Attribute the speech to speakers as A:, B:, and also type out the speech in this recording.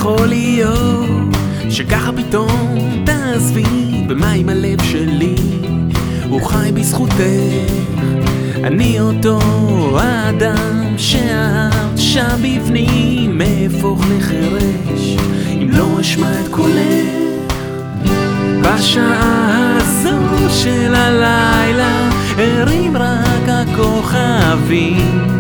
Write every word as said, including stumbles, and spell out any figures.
A: יכול להיות שככה פתאום תעזבי, ומה עם הלב שלי? הוא חי בזכותך, אני אותו האדם שאהבת שם בפנים, אהפוך לחרש אם לא אשמע את קולך. בשעה הזו של הלילה ערים רק הכוכבים,